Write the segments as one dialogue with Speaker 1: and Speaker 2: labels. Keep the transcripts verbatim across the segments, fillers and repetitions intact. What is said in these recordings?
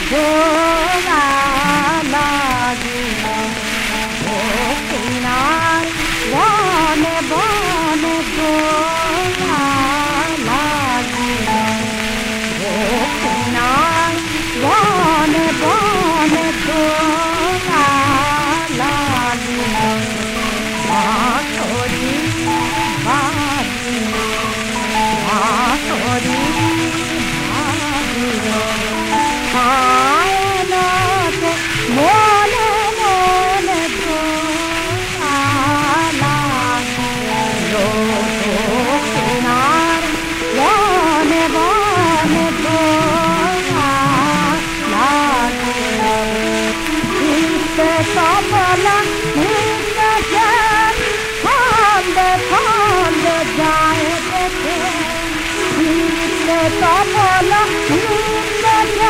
Speaker 1: দোলা লাগিল দক্ষিণার বনে বনে দোলা লাগিল দক্ষিণার বনে বনে দোলা লাগিল বাঁশরি বাজিল বাঁশরি বাজিল আয়নাতে মনে মনে দোলা লাগিল দক্ষিণার বনে বনে দোলা লাগিল নিত্যে সফলা নিত্যে ছন্দে ছন্দে যায় দেখে নিত্যে সফলা নিত্যে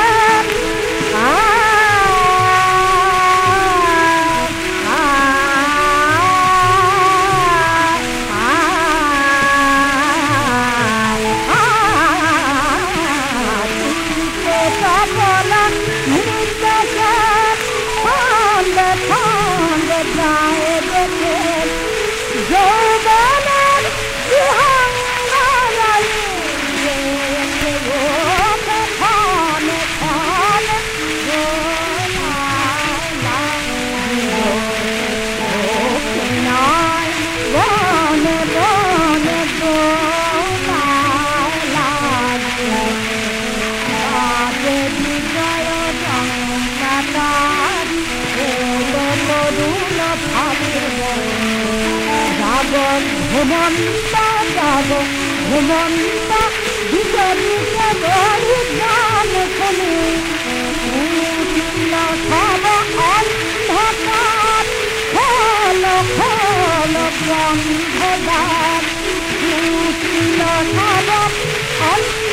Speaker 1: ঘুমন্ত যাব ঘুমন্ত দিকে দিকে বলি গান শুনি উঠিল সব অন্ধকার খোল খোল বন্ধ দ্বার উঠিল সব